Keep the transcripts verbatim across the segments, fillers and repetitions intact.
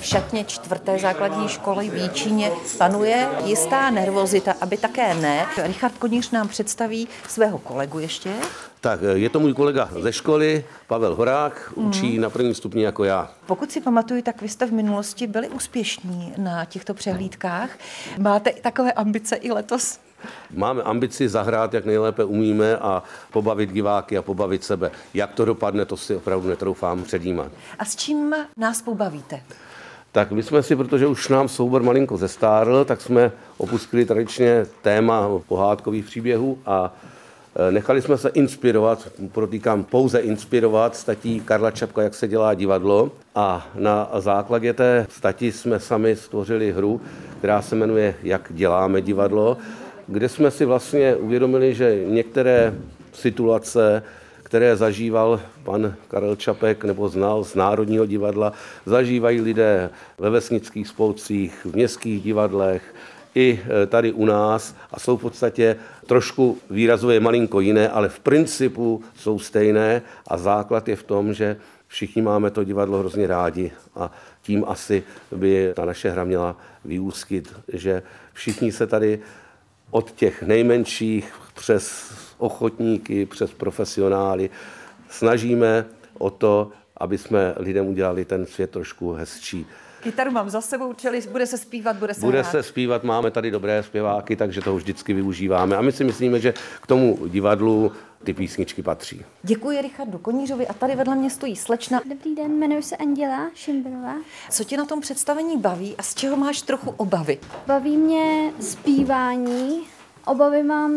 v šatně čtvrté základní školy v Jíčíně panuje jistá nervozita, aby také ne. Richard Koníř nám představí svého kolegu ještě. Tak je to můj kolega ze školy, Pavel Horák, učí mm. na prvním stupni jako já. Pokud si pamatuju, tak vy jste v minulosti byli úspěšní na těchto přehlídkách. Máte takové ambice i letos? Máme ambici zahrát, jak nejlépe umíme a pobavit diváky a pobavit sebe. Jak to dopadne, to si opravdu netroufám předjímat. A s čím nás pobavíte? Tak my jsme si, protože už nám soubor malinko zestárl, tak jsme opustili tradičně téma pohádkových příběhů a nechali jsme se inspirovat, protýkám pouze inspirovat, statí Karla Čapka, jak se dělá divadlo. A na základě té stati jsme sami stvořili hru, která se jmenuje Jak děláme divadlo, kde jsme si vlastně uvědomili, že některé situace, které zažíval pan Karel Čapek nebo znal z Národního divadla, zažívají lidé ve vesnických spolcích, v městských divadlech, i tady u nás a jsou v podstatě trošku výrazově malinko jiné, ale v principu jsou stejné a základ je v tom, že všichni máme to divadlo hrozně rádi a tím asi by ta naše hra měla vyústit, že všichni se tady od těch nejmenších přes ochotníky, přes profesionály snažíme o to, aby jsme lidem udělali ten svět trošku hezčí. Kytaru mám za sebou, čili bude se zpívat, bude se Bude hrát. se zpívat, máme tady dobré zpěváky, takže to vždycky využíváme. A my si myslíme, že k tomu divadlu ty písničky patří. Děkuji Richardu Konířovi a tady vedle mě stojí slečna. Dobrý den, jmenuji se Anděla Šimberová. Co tě na tom představení baví a z čeho máš trochu obavy? Baví mě zpívání, obavy mám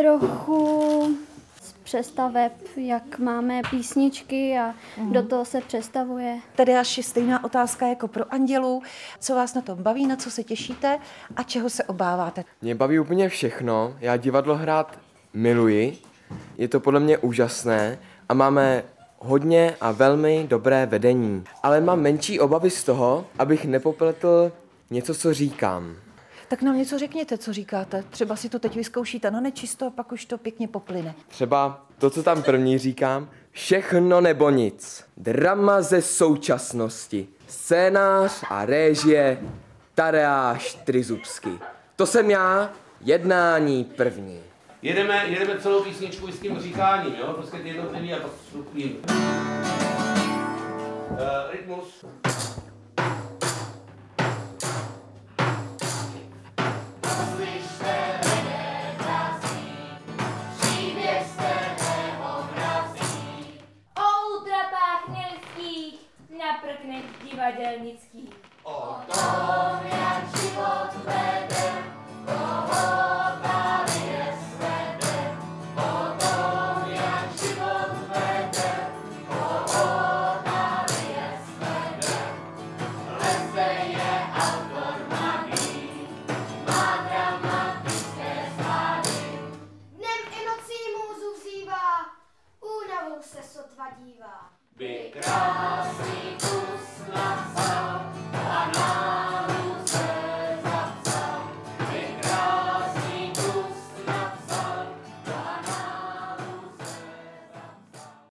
trochu z přestaveb, jak máme písničky a mm. do toho se přestavuje. Tady až je stejná otázka jako pro Andělu. Co vás na tom baví, na co se těšíte a čeho se obáváte? Mě baví úplně všechno. Já divadlo hrát miluji. Je to podle mě úžasné a máme hodně a velmi dobré vedení. Ale mám menší obavy z toho, abych nepopletl něco, co říkám. Tak nám něco řekněte, co říkáte. Třeba si to teď vyzkoušíte na nečisto a pak už to pěkně poplyne. Třeba to, co tam první říkám. Všechno nebo nic. Drama ze současnosti. Scénář a réžie Tadeáš Trizubský. To jsem já, jednání první. Jedeme, jedeme celou písničku i s tím říkáním, jo? Prostě ty jednotlivý a pak vstupním. Uh, rytmus. Na prknech divadelnických. O tom, jak život vede, koho tady je svede. O tom, jak život vede, koho tady je svede. Leze je autor magii, má dramatické svády. Dnem i nocí můzu vzývá, únavou se sotva dívá. By král